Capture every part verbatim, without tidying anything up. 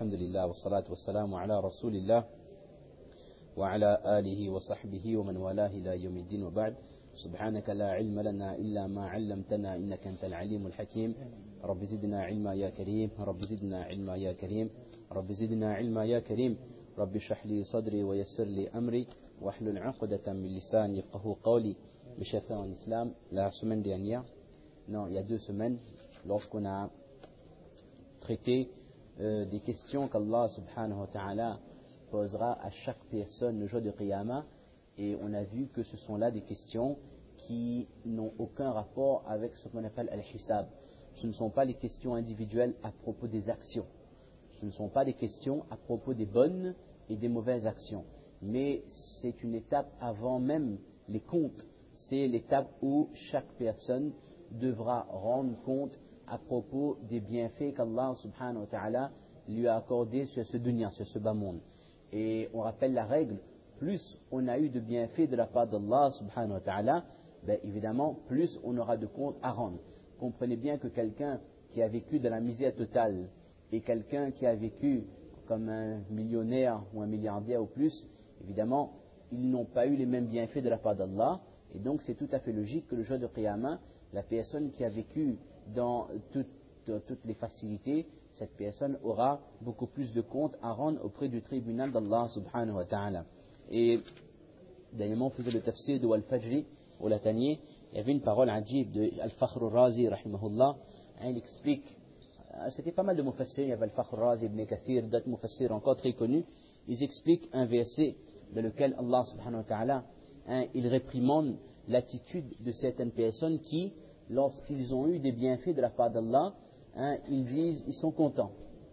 الحمد لله والصلاة والسلام على رسول الله وعلى آله وصحبه ومن والاه إلى يوم الدين وبعد. سبحانك لا علم لنا إلا ما علمتنا إنك أنت العليم الحكيم. رب زدنا علما يا كريم، رب زدنا علما يا كريم، رب زدنا علما يا كريم. رب اشرح لي صدري ويسر لي أمري واحلل عقدة من لساني يفقهوا قولي. Mes chers frères en islam, la semaine dernière, non, il y a deux semaines, lorsqu'on a traité euh, des questions qu'Allah subhanahu wa ta'ala posera à chaque personne le jour de Qiyamah, et on a vu que ce sont là des questions qui n'ont aucun rapport avec ce qu'on appelle al-hisab. Ce ne sont pas les questions individuelles à propos des actions. Ce ne sont pas des questions à propos des bonnes et des mauvaises actions. Mais c'est une étape avant même les comptes. C'est l'étape où chaque personne devra rendre compte à propos des bienfaits qu'Allah subhanahu wa ta'ala lui a accordés sur ce dunya, sur ce bas monde. Et on rappelle la règle, plus on a eu de bienfaits de la part d'Allah subhanahu wa ta'ala, ben évidemment, plus on aura de comptes à rendre. Comprenez bien que quelqu'un qui a vécu de la misère totale et quelqu'un qui a vécu comme un millionnaire ou un milliardaire ou plus, évidemment, ils n'ont pas eu les mêmes bienfaits de la part d'Allah. Et donc, c'est tout à fait logique que le jour de Qiyamah, la personne qui a vécu dans, tout, dans toutes les facilités, cette personne aura beaucoup plus de comptes à rendre auprès du tribunal d'Allah subhanahu wa ta'ala. Et dernièrement, on faisait le tafsir de Al-Fajri au Latanier. Il y avait une parole adjib de Al-Fakhr al-Razi, rahimahullah. Il explique, c'était pas mal de mufassir, il y avait Al-Fakhr al-Razi, Ibn Kathir, d'autres mufassirs encore très connus. Ils expliquent un verset dans lequel Allah subhanahu wa ta'ala, hein, il réprimande l'attitude de certaines personnes qui, lorsqu'ils ont eu des bienfaits de la part d'Allah, hein, ils disent, ils sont contents.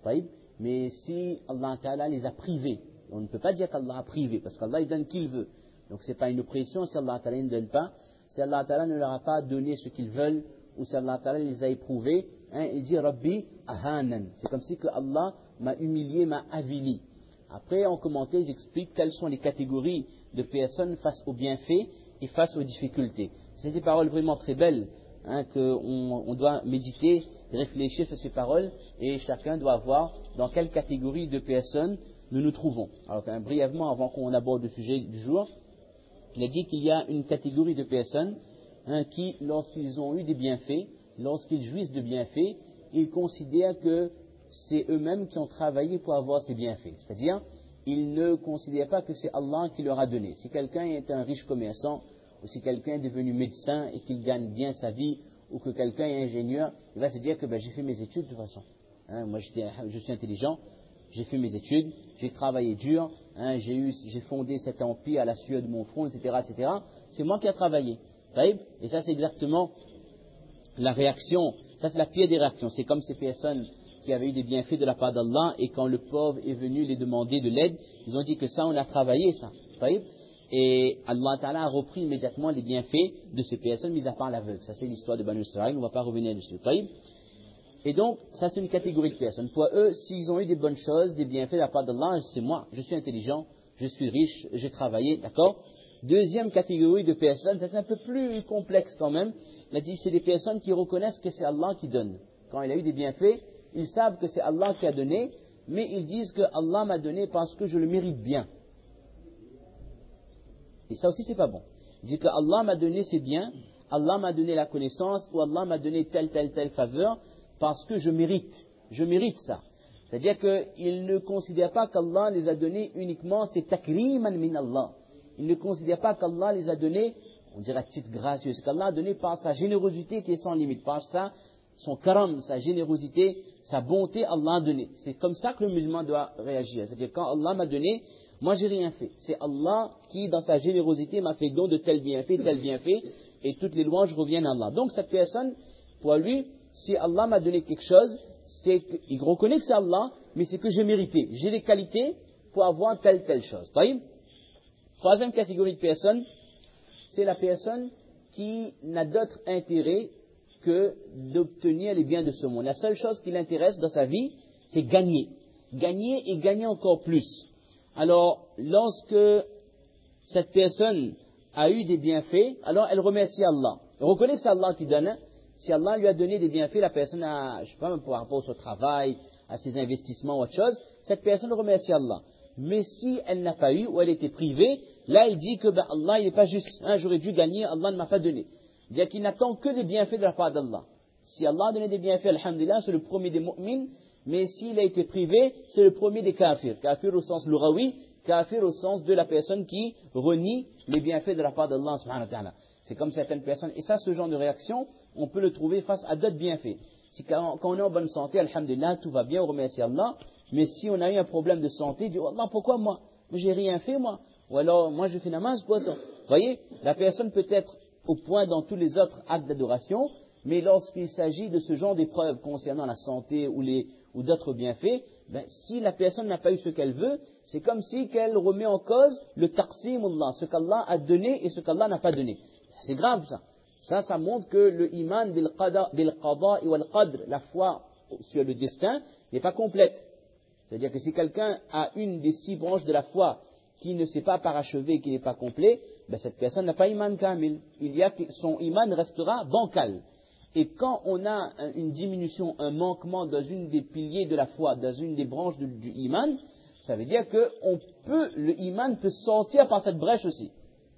Mais si Allah ta'ala les a privés, on ne peut pas dire qu'Allah a privé, parce qu'Allah il donne qui il veut. Donc ce n'est pas une oppression si Allah ta'ala ne donne pas. Si Allah ta'ala ne leur a pas donné ce qu'ils veulent, ou si Allah ta'ala les a éprouvés, hein, il dit Rabbi ahanan. C'est comme si que Allah m'a humilié, m'a avili. Après, en commentaire, ils expliquent quelles sont les catégories de personnes face aux bienfaits et face aux difficultés. C'est des paroles vraiment très belles, hein, qu'on on doit méditer, réfléchir sur ces paroles, et chacun doit voir dans quelle catégorie de personnes nous nous trouvons. Alors, hein, brièvement, avant qu'on aborde le sujet du jour, il a dit qu'il y a une catégorie de personnes, hein, qui, lorsqu'ils ont eu des bienfaits, lorsqu'ils jouissent de bienfaits, ils considèrent que c'est eux-mêmes qui ont travaillé pour avoir ces bienfaits. C'est-à-dire, ils ne considèrent pas que c'est Allah qui leur a donné. Si quelqu'un est un riche commerçant, ou si quelqu'un est devenu médecin et qu'il gagne bien sa vie, ou que quelqu'un est ingénieur, il va se dire que ben, j'ai fait mes études de toute façon. Hein, moi, je suis intelligent, j'ai fait mes études, j'ai travaillé dur, hein, j'ai, eu, j'ai fondé cet empire à la sueur de mon front, et cetera, et cetera. C'est moi qui ai travaillé. Et ça, c'est exactement la réaction. Ça, c'est la pire des réactions. C'est comme ces personnes qui avaient eu des bienfaits de la part d'Allah, et quand le pauvre est venu les demander de l'aide, ils ont dit que ça, on a travaillé ça. Et Allah Ta'ala a repris immédiatement les bienfaits de ces personnes, mis à part l'aveugle. Ça, c'est l'histoire de Banu Israël, on ne va pas revenir dessus. Et donc, ça, c'est une catégorie de personnes. Pour eux, s'ils ont eu des bonnes choses, des bienfaits de la part d'Allah, c'est moi, je suis intelligent, je suis riche, j'ai travaillé, d'accord? Deuxième catégorie de personnes, ça c'est un peu plus complexe quand même. Il a dit, c'est des personnes qui reconnaissent que c'est Allah qui donne. Quand il a eu des bienfaits, ils savent que c'est Allah qui a donné, mais ils disent que Allah m'a donné parce que je le mérite bien. Et ça aussi, c'est pas bon. Il dit que Allah m'a donné ses biens, Allah m'a donné la connaissance, ou Allah m'a donné telle, telle, telle faveur, parce que je mérite. Je mérite ça. C'est-à-dire qu'ils ne considèrent pas qu'Allah les a donnés uniquement, c'est takriman min Allah. Ils ne considèrent pas qu'Allah les a donnés, on dirait à titre gracieux, c'est qu'Allah a donné par sa générosité qui est sans limite, par ça, son karam, sa générosité, sa bonté, Allah a donné. C'est comme ça que le musulman doit réagir. C'est-à-dire quand Allah m'a donné, moi j'ai rien fait. C'est Allah qui, dans sa générosité, m'a fait don de tel bienfait, tel bienfait, et toutes les louanges reviennent à Allah. Donc cette personne, pour lui, si Allah m'a donné quelque chose, c'est qu'il reconnaît que c'est Allah, mais c'est que j'ai mérité. J'ai les qualités pour avoir telle, telle chose. Troisième catégorie de personnes, c'est la personne qui n'a d'autre intérêt que d'obtenir les biens de ce monde. La seule chose qui l'intéresse dans sa vie, c'est gagner. Gagner et gagner encore plus. Alors, lorsque cette personne a eu des bienfaits, alors elle remercie Allah. Elle reconnaît que c'est Allah qui donne. Si Allah lui a donné des bienfaits, la personne a, je sais pas, par rapport au travail, à ses investissements ou autre chose, cette personne remercie Allah. Mais si elle n'a pas eu, ou elle était privée, là il dit que ben, Allah il n'est pas juste, hein, j'aurais dû gagner, Allah ne m'a pas donné. C'est-à-dire qu'il n'attend que des bienfaits de la part d'Allah. Si Allah a donné des bienfaits, alhamdulillah, c'est le premier des mu'mins, mais s'il a été privé, c'est le premier des kafirs. Kafir au sens louraoui, kafir au sens de la personne qui renie les bienfaits de la part d'Allah subhanahu wa ta'ala. C'est comme certaines personnes, et ça, ce genre de réaction, on peut le trouver face à d'autres bienfaits. Si quand, quand on est en bonne santé, alhamdulillah, tout va bien, on remercie Allah, mais si on a eu un problème de santé, on dit, Allah, pourquoi moi? Moi, j'ai rien fait, moi. Ou alors, moi, je fais namaz, quoi, toi. Vous voyez, la personne peut être au point dans tous les autres actes d'adoration, mais lorsqu'il s'agit de ce genre d'épreuves concernant la santé ou, les, ou d'autres bienfaits, ben, si la personne n'a pas eu ce qu'elle veut, c'est comme si qu'elle remet en cause le taqsimullah, ce qu'Allah a donné et ce qu'Allah n'a pas donné. C'est grave ça. Ça, ça montre que le iman bil qada, bil qada wal qadr, la foi sur le destin, n'est pas complète. C'est-à-dire que si quelqu'un a une des six branches de la foi qui ne s'est pas parachevée, qui n'est pas complet, ben cette personne n'a pas iman kamil. Il y a que son iman restera bancal. Et quand on a une diminution, un manquement dans une des piliers de la foi, dans une des branches du, du iman, ça veut dire que on peut, le iman peut sortir par cette brèche aussi.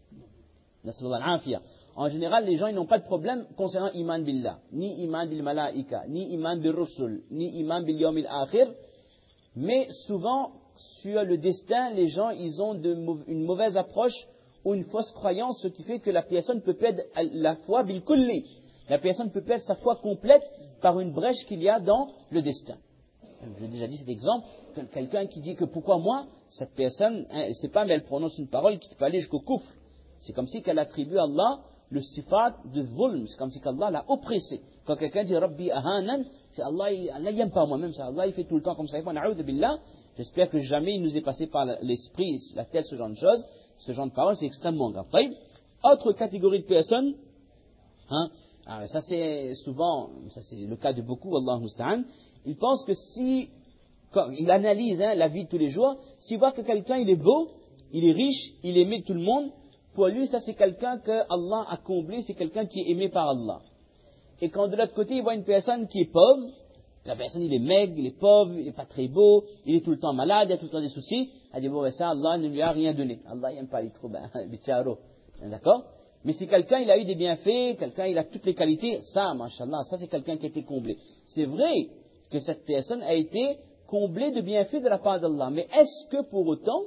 En général, les gens ils n'ont pas de problème concernant iman billah, ni iman bil malaika, ni iman bil rusul, ni iman bil yawmil akhir. Mais souvent, sur le destin, les gens ils ont de, une mauvaise approche ou une fausse croyance, ce qui fait que la personne peut perdre la foi bil kulli. La personne peut perdre sa foi complète par une brèche qu'il y a dans le destin. J'ai déjà dit cet exemple, quelqu'un qui dit que pourquoi moi, cette personne, hein, elle ne sait pas, mais elle prononce une parole qui peut aller jusqu'au kufr. C'est comme si qu'elle attribue à Allah le sifat de zulm, c'est comme si qu'Allah l'a oppressé. Quand quelqu'un dit Rabbi ahanan, c'est Allah, il n'aime pas moi-même, c'est Allah, il fait tout le temps comme ça. J'espère que jamais il nous est passé par l'esprit, la tête, ce genre de choses. Ce genre de parole, c'est extrêmement grave. Autre catégorie de personnes, hein, alors ça c'est souvent, ça c'est le cas de beaucoup, Allah musta'an, ils pensent que si, quand il analyse hein, la vie de tous les jours, s'il voit que quelqu'un il est beau, il est riche, il est aimé de tout le monde, pour lui ça c'est quelqu'un que Allah a comblé, c'est quelqu'un qui est aimé par Allah. Et quand de l'autre côté il voit une personne qui est pauvre, la personne il est maigre, il est pauvre, il n'est pas très beau, il est tout le temps malade, il a tout le temps des soucis, elle dit bon ben ça Allah ne lui a rien donné, Allah il n'aime pas, il est trop ben, bicharo, d'accord? Mais si quelqu'un il a eu des bienfaits, quelqu'un il a toutes les qualités, ça, mashallah, ça c'est quelqu'un qui a été comblé. C'est vrai que cette personne a été comblée de bienfaits de la part d'Allah. Mais est-ce que pour autant,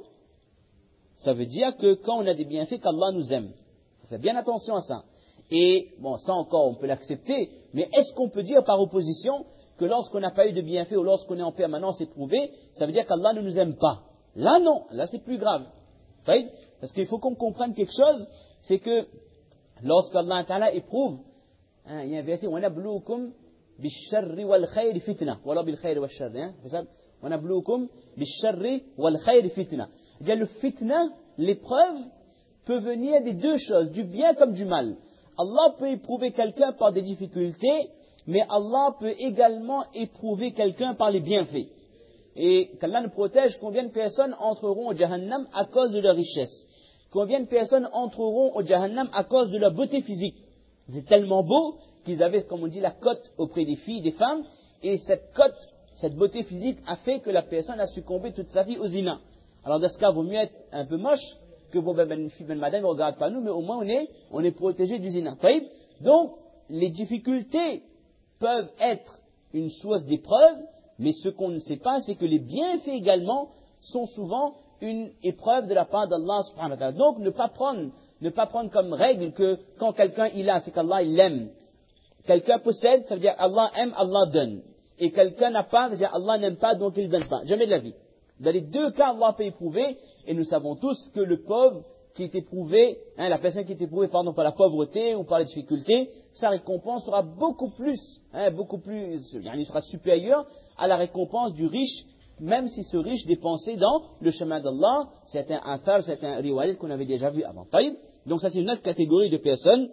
ça veut dire que quand on a des bienfaits, qu'Allah nous aime? Il faut faire bien attention à ça. Et, bon, ça encore, on peut l'accepter, mais est-ce qu'on peut dire par opposition que lorsqu'on n'a pas eu de bienfaits ou lorsqu'on est en permanence éprouvé, ça veut dire qu'Allah ne nous aime pas? Là, non. Là, c'est plus grave. Parce qu'il faut qu'on comprenne quelque chose, c'est que lorsqu'Allah Ta'ala éprouve, hein, il y a un verset, وَنَبْلُوكُمْ بِالشَّرِّ وَالْخَيْرِ فِتْنَةً وَلَا بِالْخَيْرِ وَالشَّرِّ وَنَبْلُوكُمْ بِالشَّرِّ وَالْخَيْرِ فِتْنَةً. C'est-à-dire le fitna, l'épreuve, peut venir des deux choses, du bien comme du mal. Allah peut éprouver quelqu'un par des difficultés, mais Allah peut également éprouver quelqu'un par les bienfaits. Et qu'Allah nous protège, combien de personnes entreront au Jahannam à cause de leur richesse? Combien de personnes entreront au Jahannam à cause de leur beauté physique? C'est tellement beau qu'ils avaient, comme on dit, la cote auprès des filles, des femmes, et cette cote, cette beauté physique a fait que la personne a succombé toute sa vie au zina. Alors dans ce cas, il vaut mieux être un peu moche que bon, ben, ben, ben madame ne regarde pas nous, mais au moins on est, on est protégé du zina. Donc, les difficultés peuvent être une source d'épreuve, mais ce qu'on ne sait pas, c'est que les bienfaits également sont souvent une épreuve de la part d'Allah subhanahu wa ta'ala. Donc, ne pas prendre, ne pas prendre comme règle que quand quelqu'un il a, c'est qu'Allah il l'aime. Quelqu'un possède, ça veut dire Allah aime, Allah donne. Et quelqu'un n'a pas, ça veut dire Allah n'aime pas, donc il ne donne pas. Jamais de la vie. Dans les deux cas, Allah peut éprouver, et nous savons tous que le pauvre qui est éprouvé, hein, la personne qui est éprouvée, pardon, par la pauvreté ou par les difficultés, sa récompense sera beaucoup plus, hein, beaucoup plus, il sera supérieur à la récompense du riche, même si ce riche dépensait dans le chemin d'Allah. C'est un athar, c'est un riwayat qu'on avait déjà vu avant. Donc ça c'est une autre catégorie de personnes.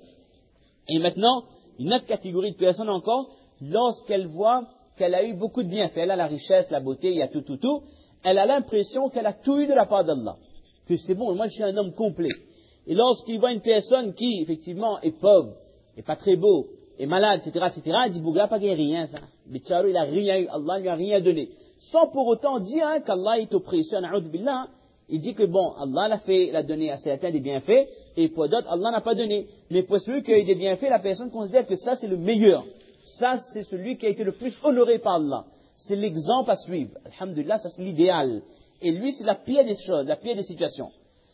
Et maintenant, une autre catégorie de personnes encore, lorsqu'elle voit qu'elle a eu beaucoup de bienfaits, elle a la richesse, la beauté, il y a tout, tout, tout, elle a l'impression qu'elle a tout eu de la part d'Allah. Que c'est bon, moi je suis un homme complet. Et lorsqu'il voit une personne qui, effectivement, est pauvre, est pas très beau, est malade, et cetera, et cetera, il dit, Bougla, pas qu'il n'y a rien, ça. Bicharo, il a rien eu, Allah lui a rien donné. sans pour autant dire hein, qu'Allah est oppresseur, na'oudh billah. Il dit que bon, Allah l'a fait, l'a donné à certains des bienfaits, et pour d'autres, Allah n'a pas donné. Mais pour celui qui a eu des bienfaits, la personne considère que ça c'est le meilleur. Ça c'est celui qui a été le plus honoré par Allah. C'est l'exemple à suivre. Alhamdulillah, ça c'est l'idéal. Et lui, c'est la pire des choses, la pire des situations.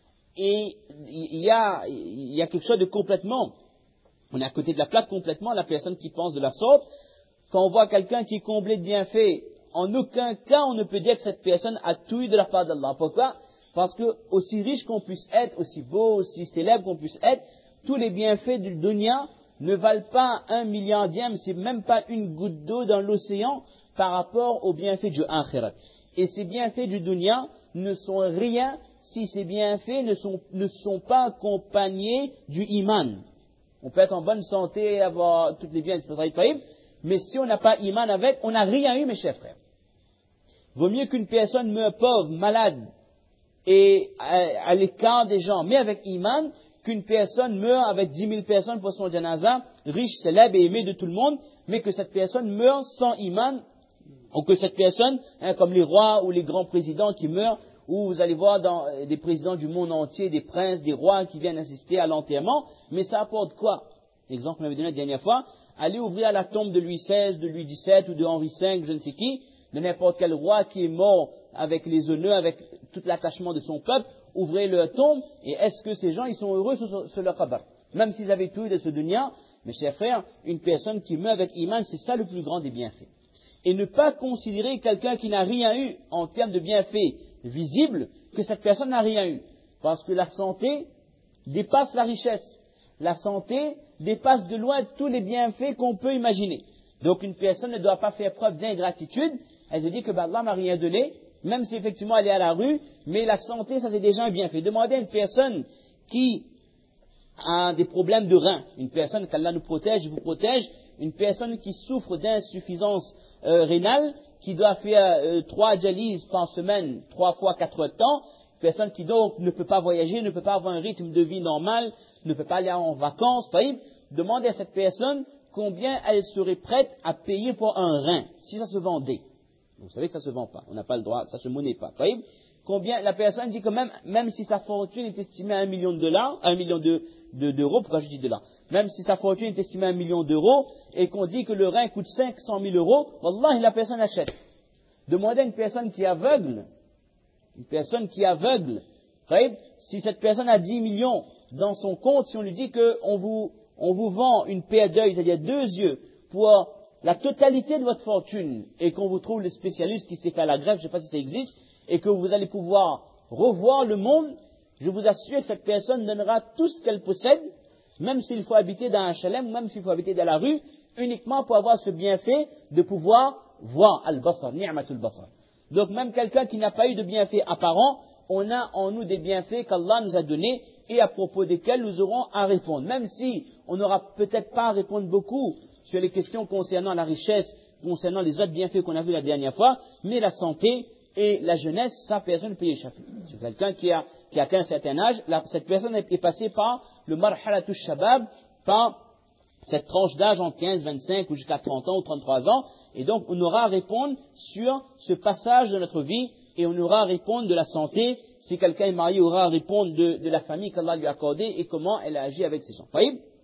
Et il y a, il y a quelque chose de complètement, on est à côté de la plaque complètement, la personne qui pense de la sorte. Quand on voit quelqu'un qui est comblé de bienfaits, en aucun cas on ne peut dire que cette personne a tout eu de la part d'Allah. Pourquoi? Parce que aussi riche qu'on puisse être, aussi beau, aussi célèbre qu'on puisse être, tous les bienfaits du dunya ne valent pas un milliardième, c'est même pas une goutte d'eau dans l'océan par rapport aux bienfaits du akhirat. Et ces bienfaits du dunya ne sont rien si ces bienfaits ne sont, ne sont pas accompagnés du iman. On peut être en bonne santé, avoir tous les biens, et cetera, mais si on n'a pas iman avec, on n'a rien eu, mes chers frères. Vaut mieux qu'une personne meure pauvre, malade, et à, à l'écart des gens, mais avec iman, qu'une personne meure avec dix mille personnes pour son janaza, riche, célèbre et aimé de tout le monde, mais que cette personne meure sans iman, ou que cette personne, hein, comme les rois ou les grands présidents qui meurent, ou vous allez voir dans euh, des présidents du monde entier, des princes, des rois qui viennent assister à l'enterrement, mais ça apporte quoi? L'exemple qu'on avait donné la dernière fois, allez ouvrir la tombe de Louis seize, de Louis dix-sept ou de Henri cinq, je ne sais qui, de n'importe quel roi qui est mort avec les honneurs, avec tout l'attachement de son peuple, ouvrez leur tombe, et est-ce que ces gens, ils sont heureux sur, sur leur qabr? Même s'ils avaient tout eu de ce dunya, mes chers frères, une personne qui meurt avec iman, c'est ça le plus grand des bienfaits. Et ne pas considérer quelqu'un qui n'a rien eu en termes de bienfaits visibles, que cette personne n'a rien eu. Parce que la santé dépasse la richesse. La santé dépasse de loin tous les bienfaits qu'on peut imaginer. Donc une personne ne doit pas faire preuve d'ingratitude. Elle se dit que bah, Allah m'a rien donné, même si effectivement elle est à la rue, mais la santé, ça c'est déjà un bienfait. Demandez à une personne qui a des problèmes de reins, une personne qu'Allah nous protège, vous protège, une personne qui souffre d'insuffisance euh, rénale, qui doit faire euh, trois dialyses par semaine, trois fois quatre heures de temps, une personne qui donc ne peut pas voyager, ne peut pas avoir un rythme de vie normal, ne peut pas aller en vacances, demandez à cette personne combien elle serait prête à payer pour un rein, si ça se vendait. Vous savez que ça se vend pas, on n'a pas le droit, ça se monnaie pas. Combien, la personne dit que même, même si sa fortune est estimée à un million de dollars, un million de, de, d'euros, pourquoi je dis dollars? Même si sa fortune est estimée à un million d'euros, et qu'on dit que le rein coûte cinq cent mille euros, wallah, la personne achète. Demandez à une personne qui est aveugle, une personne qui est aveugle, si cette personne a dix millions dans son compte, si on lui dit qu'on vous, on vous vend une paire d'œils, c'est-à-dire deux yeux, pour la totalité de votre fortune, et qu'on vous trouve le spécialiste qui s'est fait à la greffe, je ne sais pas si ça existe, et que vous allez pouvoir revoir le monde, je vous assure que cette personne donnera tout ce qu'elle possède, même s'il faut habiter dans un H L M, même s'il faut habiter dans la rue, uniquement pour avoir ce bienfait de pouvoir voir al-basar, ni'matul basar. Donc même quelqu'un qui n'a pas eu de bienfait apparent, on a en nous des bienfaits qu'Allah nous a donnés et à propos desquels nous aurons à répondre. Même si on n'aura peut-être pas à répondre beaucoup sur les questions concernant la richesse, concernant les autres bienfaits qu'on a vus la dernière fois, mais la santé et la jeunesse, ça personne ne peut y échapper. C'est quelqu'un qui a, qui a atteint un certain âge, la, cette personne est passée par le marhalatu shabab, par cette tranche d'âge en quinze, vingt-cinq ou jusqu'à trente ans ou trente-trois ans, et donc on aura à répondre sur ce passage de notre vie, et on aura à répondre de la santé, si quelqu'un est marié, on aura à répondre de, de la famille qu'Allah lui a accordée et comment elle a agi avec ses enfants.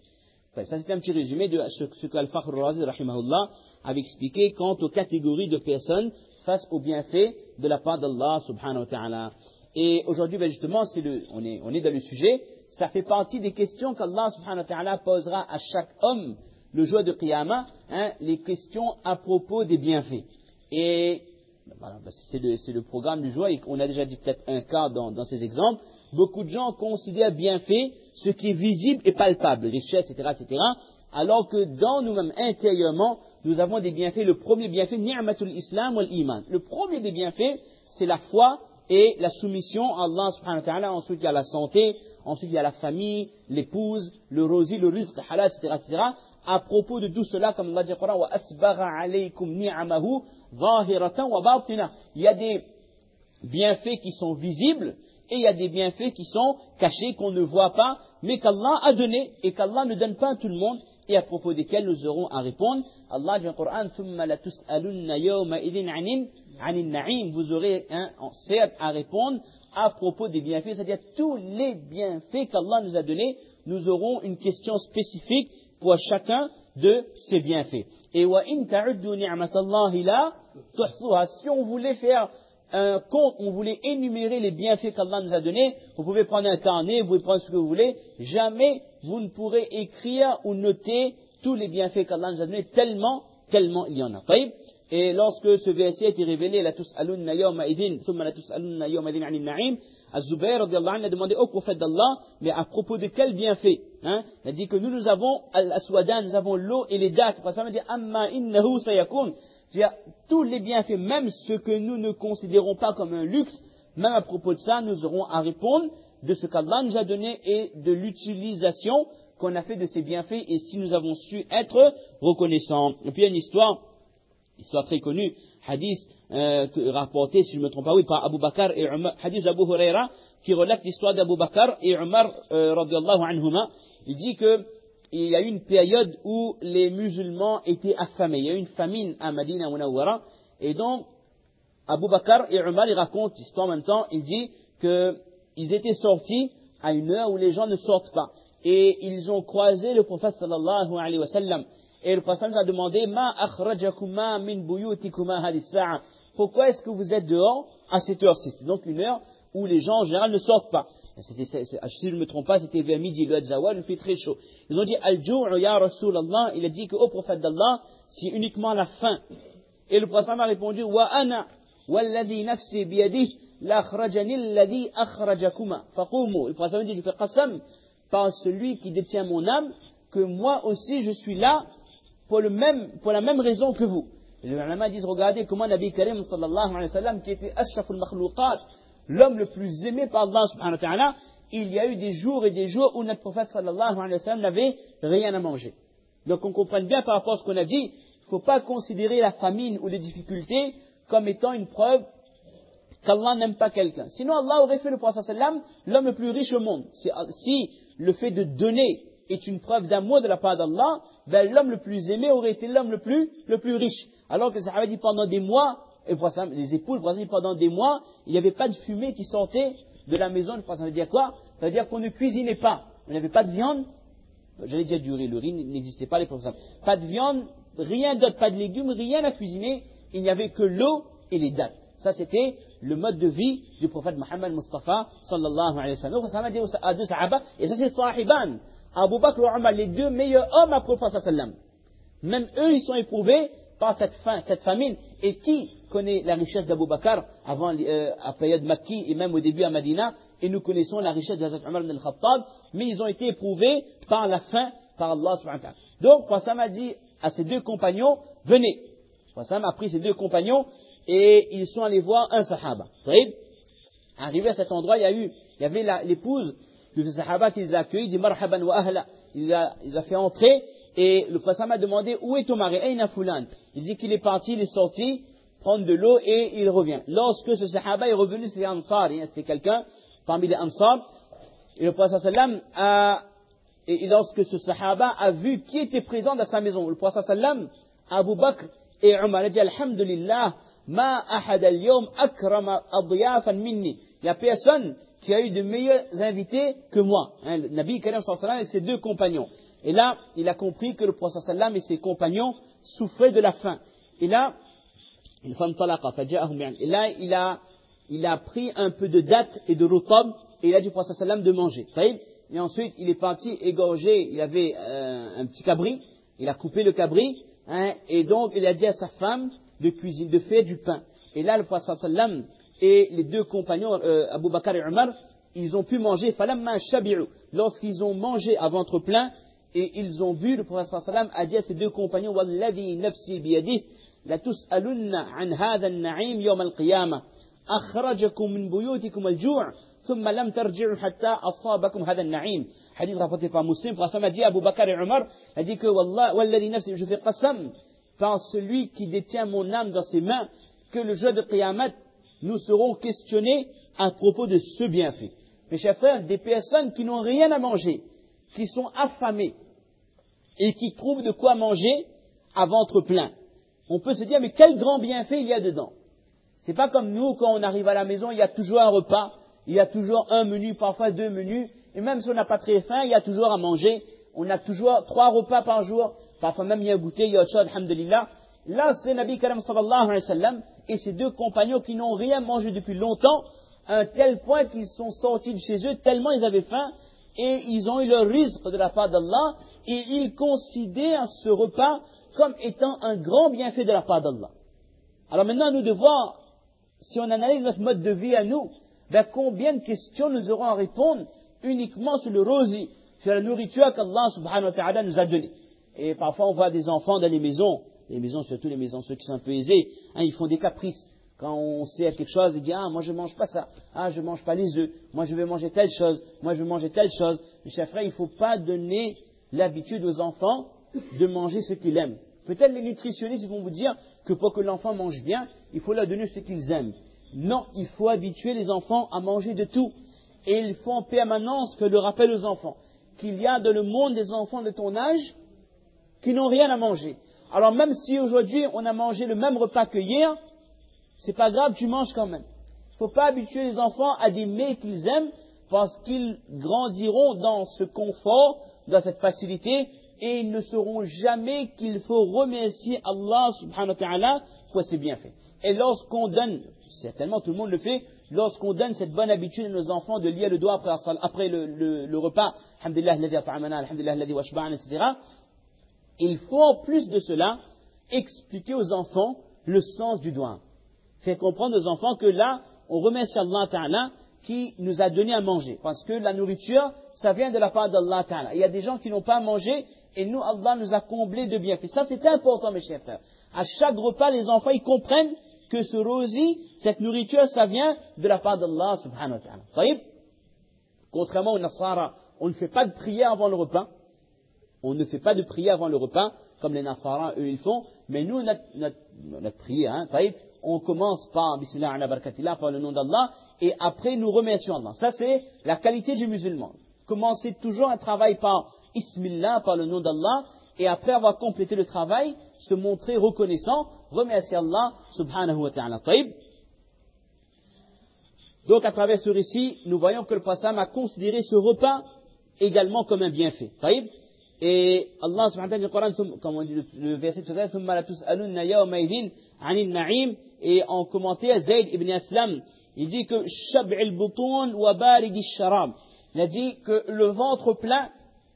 Ça c'est un petit résumé de ce, ce qu'Al-Fakhr al-Razi rahimahullah avait expliqué quant aux catégories de personnes face aux bienfaits de la part d'Allah subhanahu wa ta'ala. Et aujourd'hui, ben justement, c'est le, on est, on est dans le sujet, ça fait partie des questions qu'Allah subhanahu wa ta'ala posera à chaque homme le jour de Qiyamah, hein, les questions à propos des bienfaits. Et voilà, ben c'est, le, c'est le programme du jour, et on a déjà dit peut-être un quart dans, dans ces exemples. Beaucoup de gens considèrent bienfait ce qui est visible et palpable, richesse, et cetera, et cetera, alors que dans nous-mêmes, intérieurement, nous avons des bienfaits. Le premier bienfait, ni'matul islam wal iman. Le premier des bienfaits, c'est la foi et la soumission à Allah subhanahu wa ta'ala. Ensuite, il y a la santé, ensuite il y a la famille, l'épouse, le rosy, le rizq, halal, et cetera, et cetera. À propos de tout cela, comme Allah dit dans le Coran, wa asbagha alaykum ni'amahu zahiratan wa batina. Il y a des bienfaits qui sont visibles et il y a des bienfaits qui sont cachés, qu'on ne voit pas, mais qu'Allah a donné et qu'Allah ne donne pas à tout le monde. et à propos desquels nous aurons à répondre. Allah dit dans le Coran, ثُمَّ لَتُسْأَلُنَّ يَوْمَئِذٍ عَنِ النَّعِيمِ. Vous aurez hein, certes à répondre à propos des bienfaits, c'est-à-dire tous les bienfaits qu'Allah nous a donnés, nous aurons une question spécifique pour chacun de ces bienfaits. Et وَإِن تَعُدُّوا نِعْمَةَ اللَّهِ لَا تُحْصُوهَا. Si on voulait faire un compte, on voulait énumérer les bienfaits qu'Allah nous a donnés, vous pouvez prendre un carnet, vous pouvez prendre ce que vous voulez, jamais vous ne pourrez écrire ou noter tous les bienfaits qu'Allah nous a donnés, tellement, tellement il y en a. Et lorsque ce verset a été révélé, la tus'alunna yawma idin, thumma la tus'alunna yawma idin 'anil na'im, Az-Zubayr radiyallahu anhu a demandé au prophète d'Allah, mais à propos de quel bienfait, hein? Il a dit que nous, nous avons al-aswadan, nous avons l'eau et les dates. Parce qu'il dit, amma innahu sayakun. C'est-à-dire, tous les bienfaits, même ce que nous ne considérons pas comme un luxe, même à propos de ça, nous aurons à répondre de ce qu'Allah nous a donné et de l'utilisation qu'on a fait de ces bienfaits et si nous avons su être reconnaissants. Et puis il y a une histoire, histoire très connue, hadith euh, rapporté, si je ne me trompe pas, oui, par Abu Bakr et Umar, hadith d'Abu Huraira, qui relate l'histoire d'Abu Bakr et Umar, euh, radiallahu anhuma. Il dit que il y a eu une période où les musulmans étaient affamés. Il y a eu une famine à Madina Munawwara. Et donc, Abu Bakr et Umar, ils racontent l'histoire en même temps. Il dit qu'ils étaient sortis à une heure où les gens ne sortent pas. Et ils ont croisé le prophète sallallahu alayhi wa sallam. Et le prophète a demandé, Ma akhrajakuma min buyutikuma hadis sa'a. Pourquoi est-ce que vous êtes dehors à cette heure-ci? C'est donc une heure où les gens en général ne sortent pas. C'était, c'est, c'est, si je ne me trompe pas, c'était vers midi, le Zawal, il fait très chaud. Ils ont dit, Al-Ju'u ya Rasulallah, il a dit qu'au prophète d'Allah, c'est uniquement la faim. Et le prophète a répondu, Wa ana, walladhi nafsi biyadih, l'akhrajani alladhi akhrajakuma. Faqumu. Le prophète a dit, je fais qasam par celui qui détient mon âme, que moi aussi je suis là pour le même, pour la même raison que vous. Et les ulama disent, regardez comment Nabi Karim sallallahu alayhi wa sallam, qui était ashraful makhlouqat, l'homme le plus aimé par Allah subhanahu wa ta'ala, il y a eu des jours et des jours où notre prophète sallallahu alayhi wa sallam n'avait rien à manger. Donc on comprend bien par rapport à ce qu'on a dit, il ne faut pas considérer la famine ou les difficultés comme étant une preuve qu'Allah n'aime pas quelqu'un. Sinon Allah aurait fait le prophète sallallahu alayhi wa sallam l'homme le plus riche au monde. Si, si le fait de donner est une preuve d'amour de la part d'Allah, ben l'homme le plus aimé aurait été l'homme le plus, le plus riche. Alors que ça avait dit pendant des mois, et les épouses, pendant des mois, il n'y avait pas de fumée qui sortait de la maison. Ça veut dire quoi? Ça veut dire qu'on ne cuisinait pas. On n'avait pas de viande. J'allais dire du riz. Le riz n'existait pas à l'époque. Pas de viande, rien d'autre, pas de légumes, rien à cuisiner. Il n'y avait que l'eau et les dattes. Ça, c'était le mode de vie du prophète Muhammad Mustafa, sallallahu alayhi wa sallam. Le prophète a dit à deux sahaba, et ça c'est sahiban, Abu Bakr et Umar, les deux meilleurs hommes après le prophète sallallahu alayhi wa sallam. Même eux, ils sont éprouvés par cette faim, cette famine. Et qui connaît la richesse d'Abu Bakr avant euh, à la période Makki et même au début à Madina, et nous connaissons la richesse de Hazrat Umar ibn al-Khattab, mais ils ont été éprouvés par la faim, par Allah subhanahu wa ta'ala. Donc, Qassam a dit à ses deux compagnons, venez. Qassam a pris ses deux compagnons et ils sont allés voir un sahaba. Arrivé à cet endroit, il y a eu, il y avait la, l'épouse de ce sahaba qui les a accueillis, il dit marhaban wa ahla. Il a, il a fait entrer. Et le prophète a demandé, où est ton mari? Aïna fulan. Il dit qu'il est parti, il est sorti, prendre de l'eau et il revient. Lorsque ce sahaba est revenu, c'était Ansar, c'était quelqu'un parmi les Ansar. Et le prophète sallam a, et lorsque ce sahaba a vu qui était présent dans sa maison, le prophète sallam, Abu Bakr et Umar, a dit, alhamdulillah, ma ahad al-yawm akrama adyafan minni. Il n'y a personne qui a eu de meilleurs invités que moi. Hein, le Nabi Karim sallallahu alayhi wa sallam avec ses deux compagnons. Et là, il a compris que le prophète sallam et ses compagnons souffraient de la faim. Et là, et là, il a, il a pris un peu de date et de rutab et il a dit au prophète sallam de manger. Et ensuite, il est parti égorger, il avait euh, un petit cabri, il a coupé le cabri, hein, et donc il a dit à sa femme de cuisiner, de faire du pain. Et là, le prophète sallam et les deux compagnons, euh, Abu Bakr et Umar, ils ont pu manger. Falamma shabi'u. Lorsqu'ils ont mangé à ventre plein, et ils ont vu, le prophète sallam a dit à ses deux compagnons, Walladhi nafsi biyadih, la tus'alunna an hadha an-na'im yawm al-qiyamah. Akhrajakum min buyutikum al-ju' thumma lam tarji'u hatta asabakum hadha an-na'im. Hadith rapporté par Muslim, le prophète a dit à Abu Bakr et Umar, a dit que Wallah, Walladhi nafsi, je fais qasam par celui qui détient mon âme dans ses mains, que le jour de Qiyamah, nous serons questionnés à propos de ce bienfait. Mes chers frères, des personnes qui n'ont rien à manger, qui sont affamées, et qui trouvent de quoi manger à ventre plein. On peut se dire, mais quel grand bienfait il y a dedans. C'est pas comme nous, quand on arrive à la maison, il y a toujours un repas, il y a toujours un menu, parfois deux menus, et même si on n'a pas très faim, il y a toujours à manger. On a toujours trois repas par jour, parfois même il y a un goûter, il y a autre chose, alhamdulillah. Là, c'est Nabi Karam sallallahu alayhi wa sallam et ses deux compagnons qui n'ont rien mangé depuis longtemps, à un tel point qu'ils sont sortis de chez eux tellement ils avaient faim, et ils ont eu leur rizq de la part d'Allah, et ils considèrent ce repas comme étant un grand bienfait de la part d'Allah. Alors maintenant, nous devons voir, si on analyse notre mode de vie à nous, ben combien de questions nous aurons à répondre uniquement sur le rosi, sur la nourriture qu'Allah subhanahu wa ta'ala nous a donnée. Et parfois on voit des enfants dans les maisons, les maisons, surtout les maisons, ceux qui sont un peu aisés, hein, ils font des caprices. Quand on sait quelque chose, ils disent, ah, moi je ne mange pas ça, ah, je ne mange pas les œufs, moi je vais manger telle chose, moi je vais manger telle chose. Mes chers frères, il ne faut pas donner l'habitude aux enfants de manger ce qu'ils aiment. Peut-être les nutritionnistes vont vous dire que pour que l'enfant mange bien, il faut leur donner ce qu'ils aiment. Non, il faut habituer les enfants à manger de tout. Et il faut en permanence que le rappel aux enfants qu'il y a dans le monde des enfants de ton âge qui n'ont rien à manger. Alors même si aujourd'hui on a mangé le même repas que hier, c'est pas grave, tu manges quand même. Il ne faut pas habituer les enfants à des mets qu'ils aiment parce qu'ils grandiront dans ce confort, dans cette facilité, et ils ne sauront jamais qu'il faut remercier Allah subhanahu wa ta'ala pour ses bienfaits. Et lorsqu'on donne, certainement tout le monde le fait, lorsqu'on donne cette bonne habitude à nos enfants de lier le doigt après, après le, le, le repas, alhamdulillah alladhi at'amana, alhamdulillah alladhi washba'ana, et cetera, il faut en plus de cela expliquer aux enfants le sens du doigt. Faire comprendre aux enfants que là, on remercie Allah Ta'ala qui nous a donné à manger. Parce que la nourriture, ça vient de la part d'Allah Ta'ala. Il y a des gens qui n'ont pas à manger et nous, Allah nous a comblés de bienfaits. Ça, c'est important, mes chers frères. À chaque repas, les enfants, ils comprennent que ce rosi, cette nourriture, ça vient de la part d'Allah Subhanahu wa Ta'ala. Taïb. Contrairement aux Nasara, on ne fait pas de prière avant le repas. On ne fait pas de prière avant le repas, comme les Nasara, eux, ils font. Mais nous, notre, notre, notre prière, hein, taïb, on commence par Bismillah ala barakatillah, par le nom d'Allah, et après nous remercions Allah. Ça c'est la qualité du musulman. Commencer toujours un travail par Ismillah, par le nom d'Allah, et après avoir complété le travail, se montrer reconnaissant, remercier Allah subhanahu wa ta'ala. Donc à travers ce récit, nous voyons que le prophète a considéré ce repas également comme un bienfait. Et Allah subhanahu wa ta'ala, comme on dit le verset tout à l'heure, et en commentaire, Zayd ibn Aslam, il dit que Shab'il butun wa baridi sharab. Il a dit que le ventre plein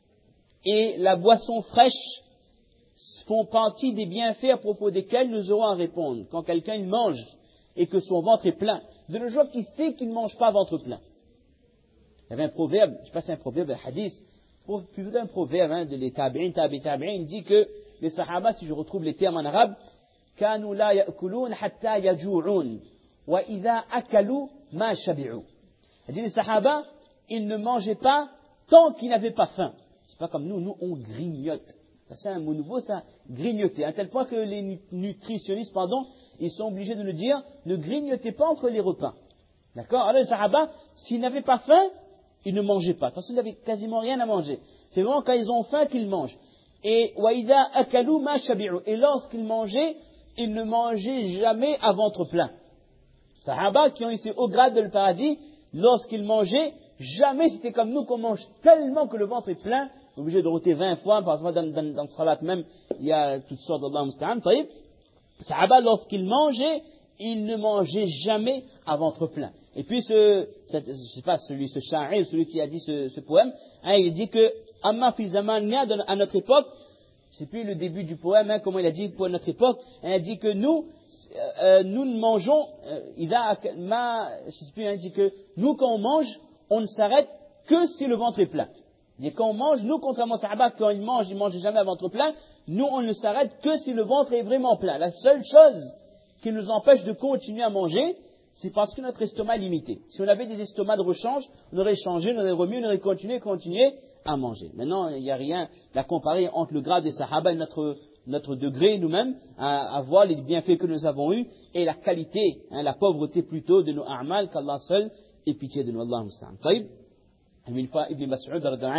et la boisson fraîche font partie des bienfaits à propos desquels nous aurons à répondre. Quand quelqu'un il mange et que son ventre est plein, de le jour qu'il sait qu'il ne mange pas ventre plein. Il y avait un proverbe, je ne sais pas si c'est un proverbe, un hadith, c'est plutôt un proverbe hein, de les tabi'in, tabi' tabi'in, il dit que les sahaba, si je retrouve les termes en arabe, كانوا لا يأكلون حتى يجوعون وإذا أكلوا ما شبعوا. Il dit les sahaba, ils ne mangeaient pas tant qu'ils n'avaient pas faim. C'est pas comme nous, nous on grignote. Ça c'est un mot nouveau, ça, grignoter. À tel point que les nutritionnistes, pardon, ils sont obligés de nous dire, ne grignotez pas entre les repas. D'accord? Alors les sahaba, s'ils n'avaient pas faim, ils ne mangeaient pas. Parce qu'ils n'avaient quasiment rien à manger. C'est vraiment quand ils ont faim qu'ils mangent. Et وإذا أكلوا ما شبعوا. Et lorsqu'ils mangeaient, ils ne mangeaient jamais à ventre plein. Sahaba qui ont ici au grade de le paradis, lorsqu'ils mangeaient, jamais c'était comme nous qu'on mange tellement que le ventre est plein, obligé de rôter vingt fois, parfois dans, dans, dans le salat même, il y a toutes sortes d'Allah musta'an. Sahaba, lorsqu'ils mangeaient, ils ne mangeaient jamais à ventre plein. Et puis ce, cette, je sais pas, celui, ce sha'ir, celui qui a dit ce, ce poème, hein, il dit que, Amma fi zamanna, à notre époque, je ne sais plus le début du poème, hein, comment il a dit pour notre époque. Il a dit que nous, euh, nous ne mangeons, euh, il a, ma, je ne sais plus, hein, il dit que nous quand on mange, on ne s'arrête que si le ventre est plein. Il dit quand on mange, nous contrairement aux sahaba, quand ils mangent, ils ne mangent jamais à ventre plein. Nous on ne s'arrête que si le ventre est vraiment plein. La seule chose qui nous empêche de continuer à manger, c'est parce que notre estomac est limité. Si on avait des estomacs de rechange, on aurait changé, on aurait remis, on aurait continué, continué à manger. Maintenant, il n'y a rien à comparer entre le grade des sahaba et notre, notre degré nous-mêmes, à, à voir les bienfaits que nous avons eus et la qualité, hein, la pauvreté plutôt de nos a'mal, qu'Allah seul ait pitié de nous. Allah musta'an. Taïb, une fois, Ibn Mas'ud,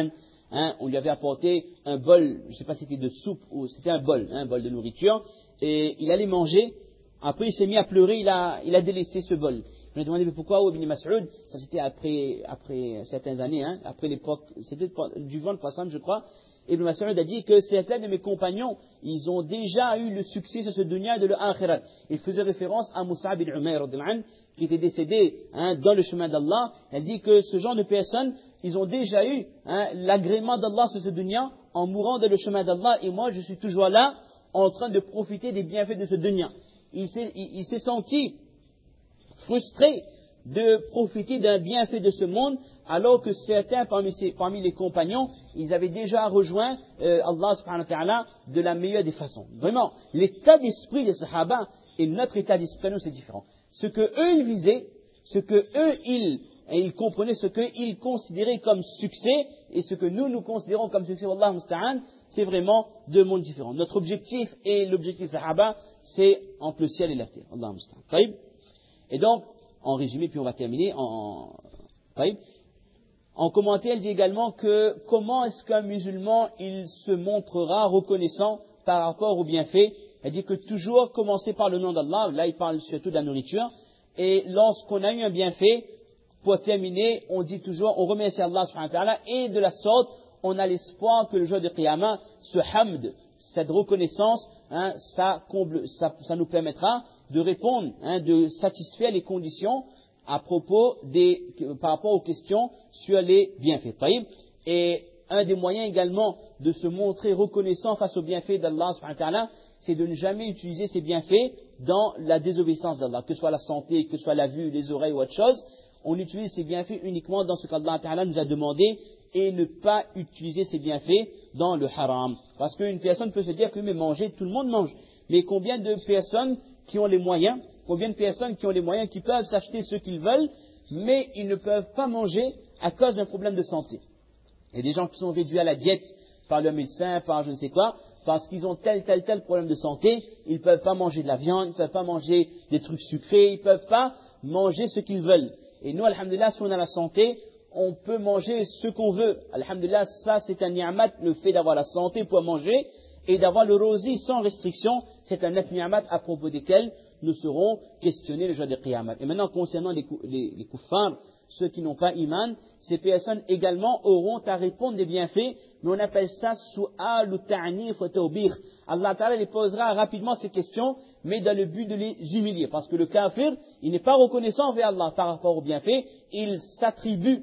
hein, on lui avait apporté un bol, je ne sais pas si c'était de soupe ou c'était un bol, hein, un bol de nourriture, et il allait manger, après il s'est mis à pleurer, il a, il a délaissé ce bol. Je me demandé mais pourquoi Ibn Mas'ud, ça c'était après, après certaines années, hein, après l'époque, c'était du vent de passant je crois, Ibn Mas'ud a dit que certains de mes compagnons, ils ont déjà eu le succès sur ce dunya de l'akhirat. Il faisait référence à Mus'ab ibn Umayr, qui était décédé hein, dans le chemin d'Allah. Elle dit que ce genre de personnes, ils ont déjà eu hein, l'agrément d'Allah sur ce dunya en mourant dans le chemin d'Allah. Et moi, je suis toujours là, en train de profiter des bienfaits de ce dunya. Il s'est, il, il s'est senti frustré de profiter d'un bienfait de ce monde, alors que certains parmi, ces, parmi les compagnons, ils avaient déjà rejoint euh, Allah subhanahu wa ta'ala de la meilleure des façons. Vraiment, l'état d'esprit des Sahaba et notre état d'esprit, nous, c'est différent. Ce que eux, ils visaient, ce que eux, ils, ils comprenaient, ce qu'ils considéraient comme succès, et ce que nous, nous considérons comme succès, Wallah musta'an, c'est vraiment deux mondes différents. Notre objectif et l'objectif des Sahaba, c'est entre le ciel et la terre. Wallah musta'an. Et donc, en résumé, puis on va terminer en, en, en commentaire, elle dit également que comment est-ce qu'un musulman, il se montrera reconnaissant par rapport aux bienfaits. Elle dit que toujours commencer par le nom d'Allah, là il parle surtout de la nourriture, et lorsqu'on a eu un bienfait, pour terminer, on dit toujours, on remercie Allah subhanahu wa ta'ala, et de la sorte, on a l'espoir que le jour de Qiyamah, ce hamd, cette reconnaissance, hein, ça, comble, ça, ça nous permettra de répondre, hein, de satisfaire les conditions à propos des, par rapport aux questions sur les bienfaits. Et un des moyens également de se montrer reconnaissant face aux bienfaits d'Allah subhanahu wa ta'ala, c'est de ne jamais utiliser ces bienfaits dans la désobéissance d'Allah, que ce soit la santé, que ce soit la vue, les oreilles ou autre chose. On utilise ces bienfaits uniquement dans ce qu'Allah ta'ala nous a demandé et ne pas utiliser ces bienfaits dans le haram. Parce qu'une personne peut se dire que mais manger, tout le monde mange. Mais combien de personnes qui ont les moyens, combien de personnes qui ont les moyens, qui peuvent s'acheter ce qu'ils veulent, mais ils ne peuvent pas manger à cause d'un problème de santé. Il y a des gens qui sont réduits à la diète par leur médecin, par je ne sais quoi, parce qu'ils ont tel, tel, tel problème de santé, ils ne peuvent pas manger de la viande, ils ne peuvent pas manger des trucs sucrés, ils ne peuvent pas manger ce qu'ils veulent. Et nous, alhamdulillah, si on a la santé, on peut manger ce qu'on veut. Alhamdulillah, ça c'est un ni'mat, le fait d'avoir la santé pour manger, et d'avoir le rosi sans restriction, c'est un ni'mat à propos desquels nous serons questionnés le jour de Qiyamah. Et maintenant, concernant les, les, les kuffars, ceux qui n'ont pas iman, ces personnes également auront à répondre des bienfaits, mais on appelle ça su'al ou ta'nif wa tawbih. Allah Ta'ala les posera rapidement ces questions, mais dans le but de les humilier. Parce que le kafir, il n'est pas reconnaissant envers Allah par rapport aux bienfaits, il s'attribue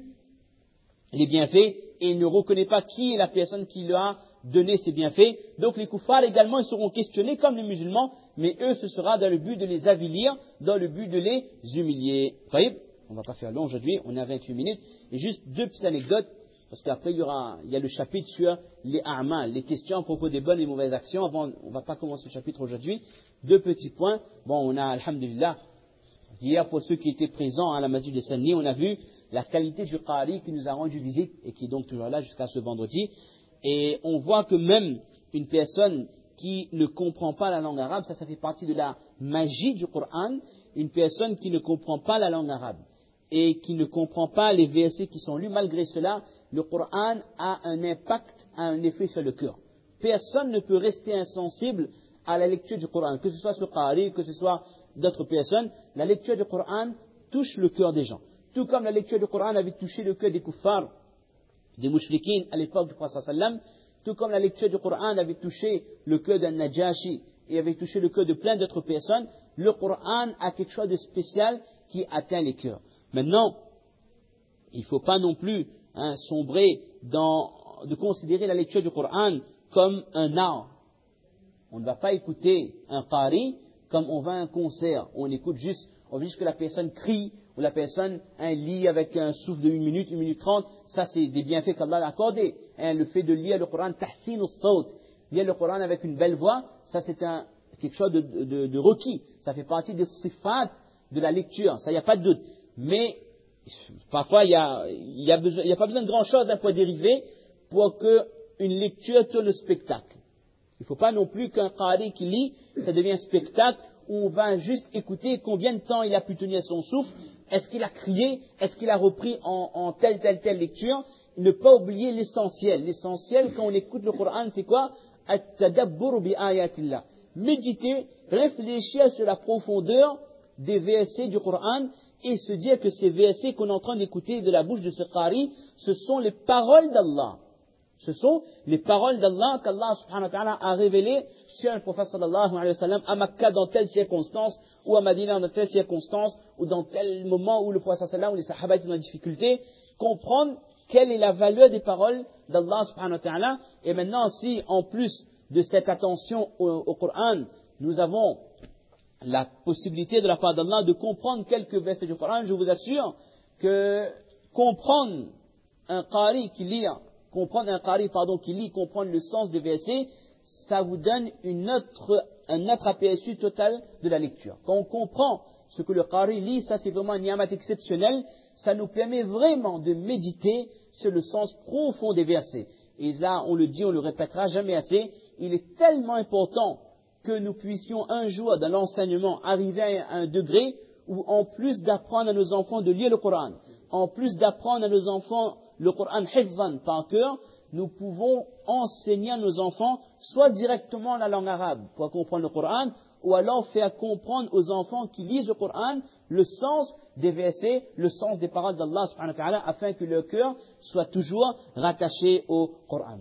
les bienfaits et il ne reconnaît pas qui est la personne qui lui a donné ces bienfaits. Donc les kuffars également, ils seront questionnés comme les musulmans, mais eux, ce sera dans le but de les avilir, dans le but de les humilier. On ne va pas faire long aujourd'hui, on est à vingt-huit minutes. Et juste deux petites anecdotes, parce qu'après il y aura, il y a le chapitre sur les a'mal, les questions à propos des bonnes et mauvaises actions. Avant, on ne va pas commencer le chapitre aujourd'hui. Deux petits points. Bon, on a, alhamdulillah, hier pour ceux qui étaient présents à la masjid de Sanni, on a vu la qualité du qari qui nous a rendu visite et qui est donc toujours là jusqu'à ce vendredi. Et on voit que même une personne qui ne comprend pas la langue arabe, ça, ça fait partie de la magie du Coran, une personne qui ne comprend pas la langue arabe et qui ne comprend pas les versets qui sont lus, malgré cela, le Coran a un impact, a un effet sur le cœur. Personne ne peut rester insensible à la lecture du Coran, que ce soit ce qari, que ce soit d'autres personnes. La lecture du Coran touche le cœur des gens. Tout comme la lecture du Coran avait touché le cœur des kuffars, des mouchriquines à l'époque du prophète sallam, tout comme la lecture du Coran avait touché le cœur d'un Najashi et avait touché le cœur de plein d'autres personnes, le Coran a quelque chose de spécial qui atteint les cœurs. Maintenant, il ne faut pas non plus hein, sombrer dans, de considérer la lecture du Coran comme un art. On ne va pas écouter un qari comme on va à un concert. On écoute juste, on veut juste que la personne crie, ou la personne hein, lit avec un souffle de une minute, une minute trente. Ça, c'est des bienfaits qu'Allah a accordés. Hein, le fait de lire le Coran, tahsin al-sawt, lire le Coran avec une belle voix, ça c'est un, quelque chose de, de, de requis. Ça fait partie des sifat de la lecture. Ça, il n'y a pas de doute. Mais parfois, il n'y a, y a, besoin, y a pas besoin de grand-chose hein, pour dériver pour qu'une lecture tourne le spectacle. Il ne faut pas non plus qu'un qari qui lit, ça devient un spectacle où on va juste écouter combien de temps il a pu tenir son souffle, est-ce qu'il a crié, est-ce qu'il a repris en, en telle, telle, telle lecture, ne pas oublier l'essentiel. L'essentiel, quand on écoute le Coran, c'est quoi? At-tadabbur bi ayatillah. Méditer, réfléchir sur la profondeur des versets du Coran et se dire que ces versets qu'on est en train d'écouter de la bouche de ce qari, ce sont les paroles d'Allah. Ce sont les paroles d'Allah qu'Allah subhanahu wa ta'ala a révélées sur le prophète sallallahu alayhi wa sallam à Makkah dans telle circonstance, ou à Madina dans telle circonstance, ou dans tel moment où le prophète sallallahu alayhi wa sallam ou les sahaba étaient dans la difficulté. Comprendre quelle est la valeur des paroles d'Allah subhanahu wa ta'ala. Et maintenant, si en plus de cette attention au, au Coran, nous avons la possibilité de la part d'Allah de comprendre quelques versets du Coran, je vous assure que comprendre un qari qui lit, comprendre un qari, pardon, qui lit, comprendre le sens des versets, ça vous donne une autre, un autre aperçu total de la lecture. Quand on comprend ce que le qari lit, ça c'est vraiment un ni'mat exceptionnel, ça nous permet vraiment de méditer sur le sens profond des versets. Et là, on le dit, on le répétera jamais assez, il est tellement important que nous puissions un jour dans l'enseignement arriver à un degré où en plus d'apprendre à nos enfants de lire le Coran, en plus d'apprendre à nos enfants le Coran hifzan par cœur, nous pouvons enseigner à nos enfants soit directement la langue arabe pour comprendre le Coran, ou alors faire comprendre aux enfants qui lisent le Coran le sens des versets, le sens des paroles d'Allah subhanahu wa ta'ala, afin que leur cœur soit toujours rattaché au Coran.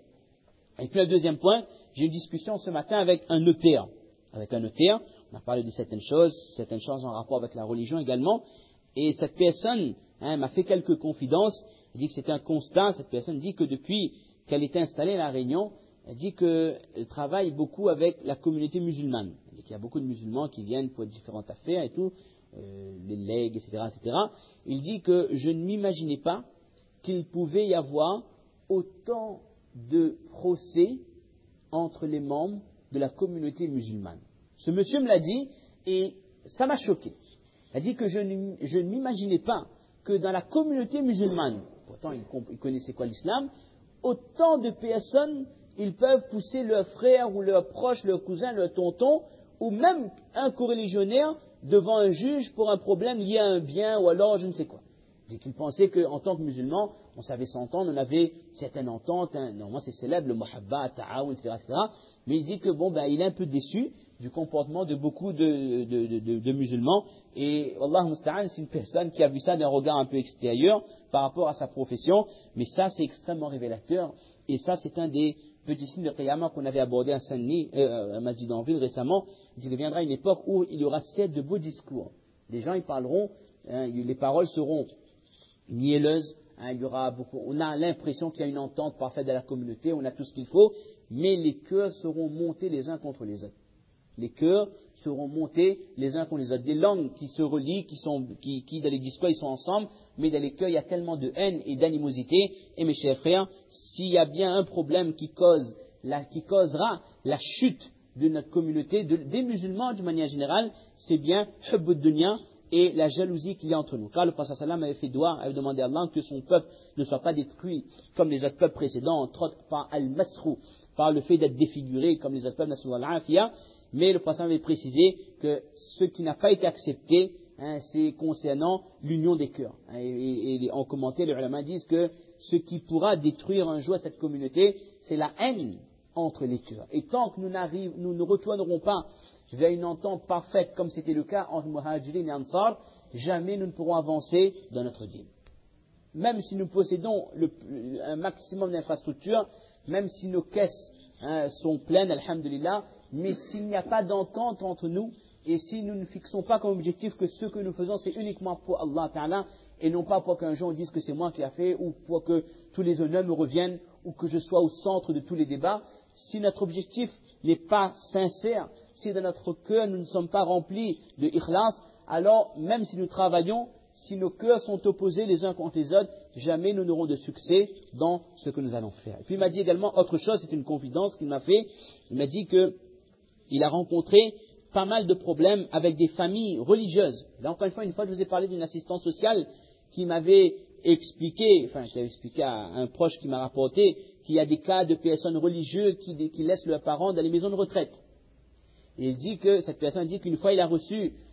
Et puis le deuxième point, j'ai eu une discussion ce matin avec un notaire. Avec un notaire, on a parlé de certaines choses, certaines choses en rapport avec la religion également, et cette personne hein, m'a fait quelques confidences. Elle dit que c'est un constat. Cette personne dit que depuis qu'elle était installée à La Réunion, elle dit qu'elle travaille beaucoup avec la communauté musulmane. Elle dit qu'il y a beaucoup de musulmans qui viennent pour différentes affaires et tout, euh, les legs, et cetera, et cetera. Il dit que je ne m'imaginais pas qu'il pouvait y avoir autant de procès entre les membres de la communauté musulmane. Ce monsieur me l'a dit et ça m'a choqué. Il a dit que je ne, je ne m'imaginais pas que dans la communauté musulmane, pourtant il, il connaissait quoi l'islam, autant de personnes, ils peuvent pousser leur frère ou leur proche, leur cousin, leur tonton, ou même un coreligionnaire devant un juge pour un problème lié à un bien ou alors je ne sais quoi. Il dit qu'il pensait qu'en tant que musulman, on savait s'entendre, on avait certaines ententes, hein, normalement c'est célèbre, le muhabba, ta'aoun, et cetera, et cetera. Mais il dit que bon, ben, il est un peu déçu du comportement de beaucoup de, de, de, de, de musulmans. Et Wallahu musta'an, c'est une personne qui a vu ça d'un regard un peu extérieur par rapport à sa profession. Mais ça, c'est extrêmement révélateur. Et ça, c'est un des petits signes de Qiyamah qu'on avait abordé à Saint-Denis, euh, à Masjid en ville récemment. Il viendra une époque où il y aura certes de beaux discours. Les gens, ils parleront, hein, les paroles seront mielleuses. Hein, il y aura beaucoup, on a l'impression qu'il y a une entente parfaite de la communauté, on a tout ce qu'il faut, mais les cœurs seront montés les uns contre les autres. Les cœurs seront montés les uns contre les autres. Des langues qui se relient, qui sont, qui, qui dans les discours ils sont ensemble, mais dans les cœurs il y a tellement de haine et d'animosité. Et mes chers frères, s'il y a bien un problème qui cause, la, qui causera la chute de notre communauté, de, des musulmans d'une manière générale, c'est bien hubb dunya et la jalousie qu'il y a entre nous. Car le prophète sallam avait fait doigt, avait demandé à Allah que son peuple ne soit pas détruit comme les autres peuples précédents, entre autres par al-masrou, par le fait d'être défiguré comme les autres peuples, nasallahu al-afiyah. Mais le prophète avait précisé que ce qui n'a pas été accepté, hein, c'est concernant l'union des cœurs. Hein, et, et, et en commentaire, les ulama disent que ce qui pourra détruire un jour cette communauté, c'est la haine entre les cœurs. Et tant que nous, nous ne retournerons pas vers une entente parfaite, comme c'était le cas entre Muhajirin et Ansar, jamais nous ne pourrons avancer dans notre dîme. Même si nous possédons le, un maximum d'infrastructures, même si nos caisses hein, sont pleines, alhamdulillah, mais s'il n'y a pas d'entente entre nous, et si nous ne fixons pas comme objectif que ce que nous faisons c'est uniquement pour Allah Ta'ala, et non pas pour qu'un jour on dise que c'est moi qui l'ai fait, ou pour que tous les honneurs me reviennent, ou que je sois au centre de tous les débats, si notre objectif n'est pas sincère, si dans notre cœur nous ne sommes pas remplis de ikhlas, alors même si nous travaillons, si nos cœurs sont opposés les uns contre les autres, jamais nous n'aurons de succès dans ce que nous allons faire. Et puis il m'a dit également autre chose, c'est une confidence qu'il m'a fait, il m'a dit que il a rencontré pas mal de problèmes avec des familles religieuses. Là, encore une fois, une fois, je vous ai parlé d'une assistante sociale qui m'avait expliqué, enfin, qui avait expliqué à un proche qui m'a rapporté qu'il y a des cas de personnes religieuses qui, qui laissent leurs parents dans les maisons de retraite. Et il dit que, cette personne dit qu'une fois, il a reçu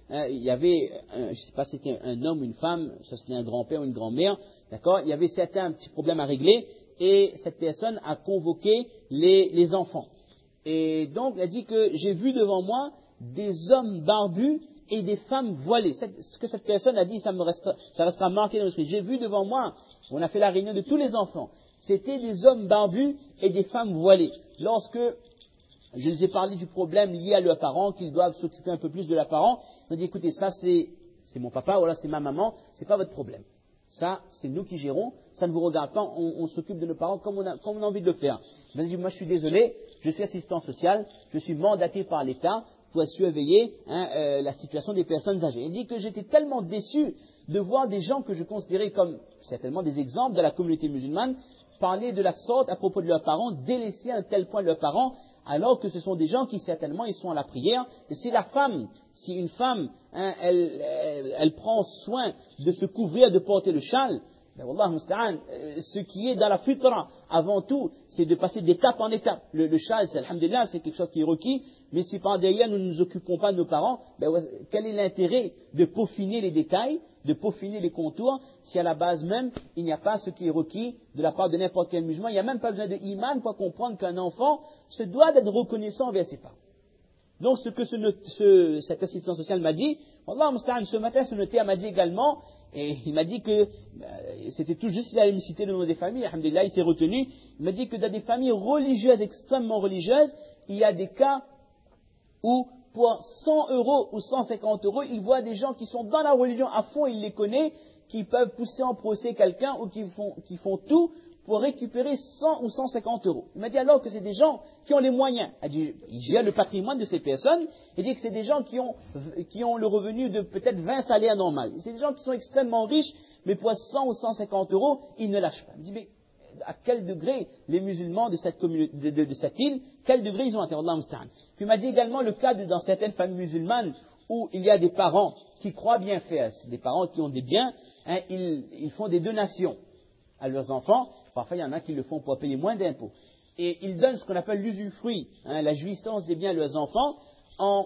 hein, il y avait, un, je ne sais pas si c'était un homme ou une femme, ça c'était un grand-père ou une grand-mère, d'accord, il y avait certains petits problèmes à régler, et cette personne a convoqué les, les enfants. Et donc, elle a dit que j'ai vu devant moi des hommes barbus et des femmes voilées. Cette, ce que cette personne a dit, ça me restera, ça restera marqué dans l'esprit. J'ai vu devant moi, on a fait la réunion de tous les enfants, c'était des hommes barbus et des femmes voilées. Lorsque je les ai parlé du problème lié à leurs parents, qu'ils doivent s'occuper un peu plus de leurs parents, ils m'ont dit, écoutez, ça c'est, c'est mon papa, ou là c'est ma maman, c'est pas votre problème. Ça, c'est nous qui gérons, ça ne vous regarde pas, on, on s'occupe de nos parents comme on, a, comme on a envie de le faire. Je me dis, moi je suis désolé, je suis assistant social, je suis mandaté par l'État pour surveiller hein, euh, la situation des personnes âgées. Il dit que j'étais tellement déçu de voir des gens que je considérais comme certainement des exemples de la communauté musulmane parler de la sorte à propos de leurs parents, délaisser à un tel point leurs parents, alors que ce sont des gens qui certainement ils sont à la prière. Et si la femme, si une femme, hein, elle, elle, elle prend soin de se couvrir, de porter le châle, ben Wallah musta'an, ce qui est dans la fitra, avant tout, c'est de passer d'étape en étape. Le, le châle, c'est alhamdulillah, c'est quelque chose qui est requis, mais si par derrière nous ne nous occupons pas de nos parents, ben, quel est l'intérêt de peaufiner les détails, de peaufiner les contours, si à la base même, il n'y a pas ce qui est requis de la part de n'importe quel musulman. Il n'y a même pas besoin de iman pour comprendre qu'un enfant se doit d'être reconnaissant envers ses parents. Donc ce que ce, ce, cet assistant social m'a dit, Wallah musta'an, ce matin ce notaire m'a dit également, et il m'a dit que euh, c'était tout juste, il allait me citer le nom des familles, alhamdulillah, il s'est retenu, il m'a dit que dans des familles religieuses, extrêmement religieuses, il y a des cas où pour cent euros ou cent cinquante euros, il voit des gens qui sont dans la religion à fond, il les connaît, qui peuvent pousser en procès quelqu'un ou qui font, qui font tout pour récupérer cent ou cent cinquante euros. Il m'a dit alors que c'est des gens qui ont les moyens. Il, dit, il gère le patrimoine de ces personnes. Il dit que c'est des gens qui ont, qui ont le revenu de peut-être vingt salaires normaux. C'est des gens qui sont extrêmement riches, mais pour cent ou cent cinquante euros, ils ne lâchent pas. Il dit, mais à quel degré les musulmans de cette, communauté, de, de, de cette île, quel degré ils ont atteint Allah musta'an. Puis il m'a dit également le cas de, dans certaines familles musulmanes où il y a des parents qui croient bien faire, des parents qui ont des biens, hein, ils, ils font des donations à leurs enfants. Parfois, il y en a qui le font pour payer moins d'impôts. Et ils donnent ce qu'on appelle l'usufruit, hein, la jouissance des biens à leurs enfants, en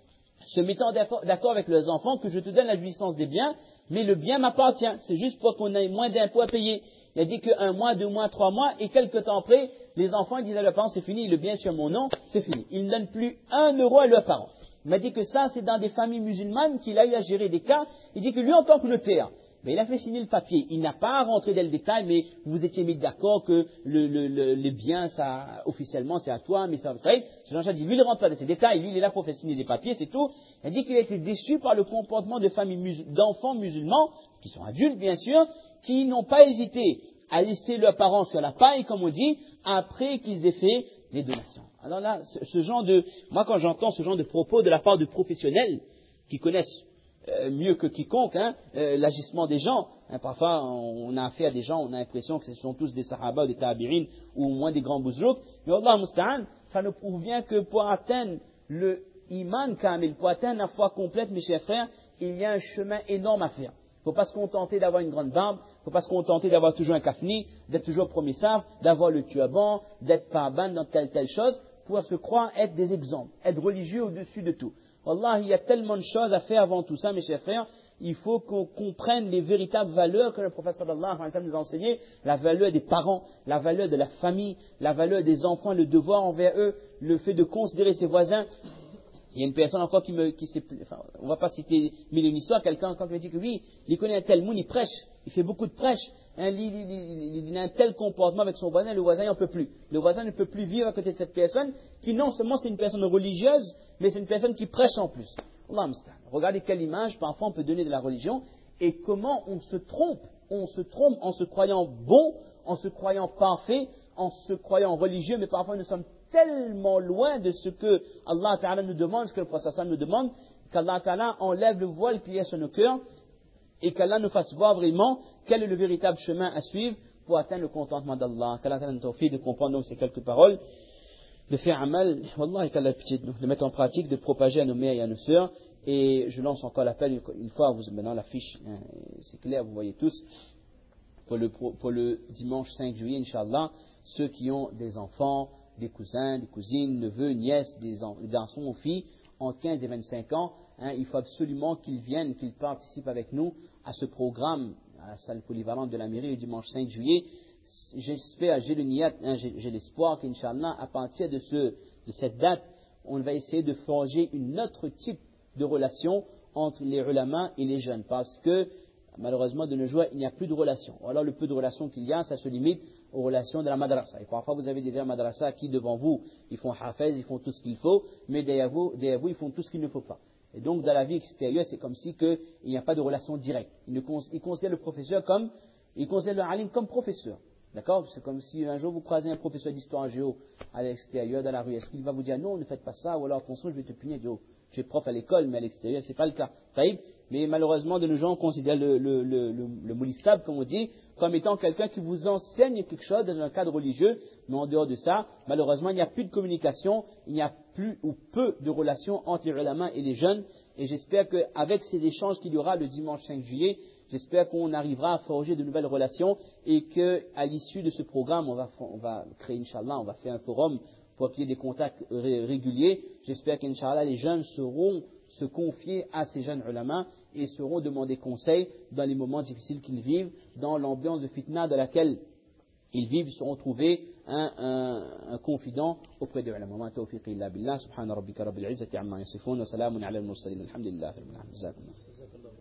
se mettant d'accord avec leurs enfants que je te donne la jouissance des biens, mais le bien m'appartient. C'est juste pour qu'on ait moins d'impôts à payer. Il a dit qu'un mois, deux mois, trois mois, et quelques temps après, les enfants ils disent à leurs parents, c'est fini, le bien sur mon nom, c'est fini. Ils ne donnent plus un euro à leurs parents. Il m'a dit que ça, c'est dans des familles musulmanes qu'il a eu à gérer des cas. Il dit que lui, en tant que notaire, mais il a fait signer le papier. Il n'a pas rentré dans le détail, mais vous étiez mis d'accord que le, le, le, les biens, ça, officiellement, c'est à toi, mais ça va être. Jean-Jacques dit, lui, il ne rentre pas dans ces détails. Lui, il est là pour faire signer des papiers, c'est tout. Il a dit qu'il a été déçu par le comportement de familles musul- d'enfants musulmans, qui sont adultes, bien sûr, qui n'ont pas hésité à laisser leurs parents sur la paille, comme on dit, après qu'ils aient fait les donations. Alors là, ce, ce genre de, moi, quand j'entends ce genre de propos de la part de professionnels qui connaissent Euh, mieux que quiconque, hein, euh, l'agissement des gens. Hein, parfois, on, on a affaire à des gens, on a l'impression que ce sont tous des sahaba, des tabi'in, ou au moins des grands bouzrouks. Mais Allah musta'an, ça nous prouve bien que pour atteindre le iman kamil, pour atteindre la foi complète, mes chers frères, il y a un chemin énorme à faire. Il ne faut pas se contenter d'avoir une grande barbe, il ne faut pas se contenter d'avoir toujours un kafni, d'être toujours premier saf, d'avoir le turban, d'être parban dans telle telle chose, pour se croire être des exemples, être religieux au-dessus de tout. Wallah, il y a tellement de choses à faire avant tout ça, mes chers frères. Il faut qu'on comprenne les véritables valeurs que le prophète sallallahu alayhi wa sallam nous a enseignées. La valeur des parents, la valeur de la famille, la valeur des enfants, le devoir envers eux, le fait de considérer ses voisins. Il y a une personne encore qui me, qui s'est, enfin, on va pas citer mille et une histoires, quelqu'un encore qui me dit que oui, il connaît un tel monde, il prêche, il fait beaucoup de prêches, hein, il, il, il, il a un tel comportement avec son voisin, le voisin il n'en peut plus. Le voisin ne peut plus vivre à côté de cette personne, qui non seulement c'est une personne religieuse, mais c'est une personne qui prêche en plus. Allah musta'an. Regardez quelle image parfois on peut donner de la religion, et comment on se trompe, on se trompe en se croyant bon, en se croyant parfait, en se croyant religieux, mais parfois nous sommes tellement loin de ce que Allah Ta'ala nous demande, ce que le prophète nous demande, qu'Allah Ta'ala enlève le voile qu'il y a sur nos cœurs et qu'Allah nous fasse voir vraiment quel est le véritable chemin à suivre pour atteindre le contentement d'Allah. Qu'Allah Ta'ala nous tawfiq de comprendre donc ces quelques paroles, de faire amal, Wallah, et qu'Allah pitié de nous, de mettre en pratique, de propager à nos mères et à nos sœurs. Et je lance encore l'appel une fois, vous maintenant la fiche, hein, c'est clair, vous voyez tous, pour le, pour le dimanche cinq juillet, Inch'Allah, ceux qui ont des enfants, des cousins, des cousines, neveux, nièces, des, des garçons ou filles, entre quinze et vingt-cinq ans, hein, il faut absolument qu'ils viennent, qu'ils participent avec nous à ce programme, à la salle polyvalente de la mairie le dimanche cinq juillet. J'espère, j'ai le niyat, hein, j'ai, j'ai l'espoir qu'Inch'Allah, à partir de, ce, de cette date, on va essayer de forger une autre type de relation entre les ulama et les jeunes. Parce que, malheureusement, de nos jours, il n'y a plus de relation. Ou alors, le peu de relations qu'il y a, ça se limite aux relations de la madrasa. Et parfois, vous avez des madrasa qui, devant vous, ils font hafez, ils font tout ce qu'il faut, mais derrière vous, derrière vous, ils font tout ce qu'il ne faut pas. Et donc, dans la vie extérieure, c'est comme si que il n'y a pas de relation directe. Ils, ils considèrent le professeur comme, ils considèrent le alim comme professeur. D'accord? C'est comme si un jour vous croisez un professeur d'histoire géo à l'extérieur, dans la rue. Est-ce qu'il va vous dire non, ne faites pas ça, ou alors attention, je vais te punir, Joe. Tu es prof à l'école, mais à l'extérieur, c'est pas le cas. Taïb. Mais malheureusement, de nos gens, on considère le, le, le, le, le moulissab, comme on dit, comme étant quelqu'un qui vous enseigne quelque chose dans un cadre religieux. Mais en dehors de ça, malheureusement, il n'y a plus de communication, il n'y a plus ou peu de relations entre les ulama et les jeunes. Et j'espère qu'avec ces échanges qu'il y aura le dimanche cinq juillet, j'espère qu'on arrivera à forger de nouvelles relations et qu'à l'issue de ce programme, on va, on va créer, Inch'Allah, on va faire un forum pour qu'il y ait des contacts ré réguliers. J'espère qu'Inch'Allah, les jeunes sauront se confier à ces jeunes ulama et sauront demander conseil dans les moments difficiles qu'ils vivent, dans l'ambiance de fitna dans laquelle ils vivent, ils sauront trouver un, un, un confident auprès des ulama. Ma tawfiqi illa billah, subhana rabbika rabbil izzati amma yasifun, wa salamun ala al-mursalin, alhamdulillah.